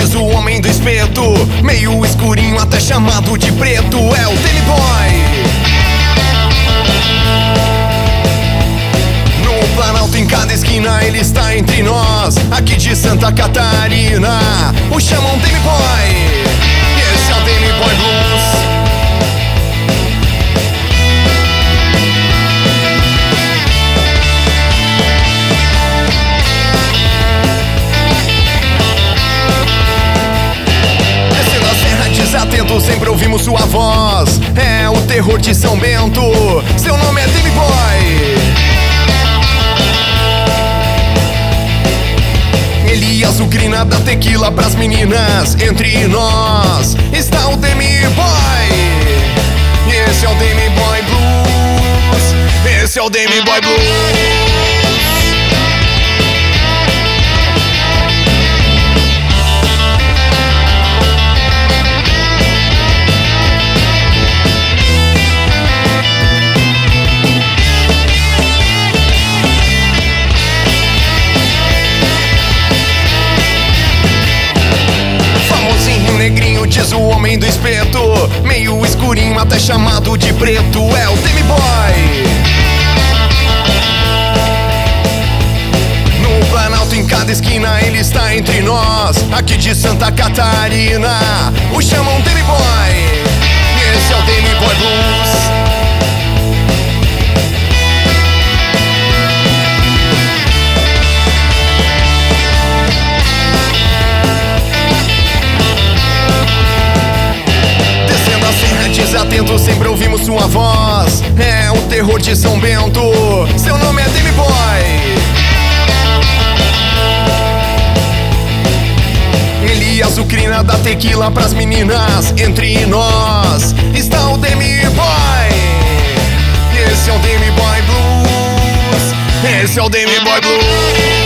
diz o homem do espeto, meio escurinho até chamado de preto. É o Demi Boy. No Planalto, em cada esquina, ele está entre nós. Aqui de Santa Catarina o chamam Demi Boy. Esse é o Demi Boy Blues. Desatento, sempre ouvimos sua voz. É o terror de São Bento. Seu nome é Demi Boy. Ele azucrina da tequila pras meninas. Entre nós está o Demi Boy. Esse é o Demi Boy Blues. Esse é o Demi Boy Blues. Negrinho, diz o homem do espeto, meio escurinho até chamado de preto. É o Demi Boy. No Planalto, em cada esquina, ele está entre nós. Aqui de Santa Catarina o chamam Demi Boy. Esse é o Demi Boy Blues. Desatento, sempre ouvimos sua voz. É o terror de São Bento. Seu nome é Demi Boy. Ele azucrina da tequila pras meninas. Entre nós está o Demi Boy. Esse é o Demi Boy Blues. Esse é o Demi Boy Blues.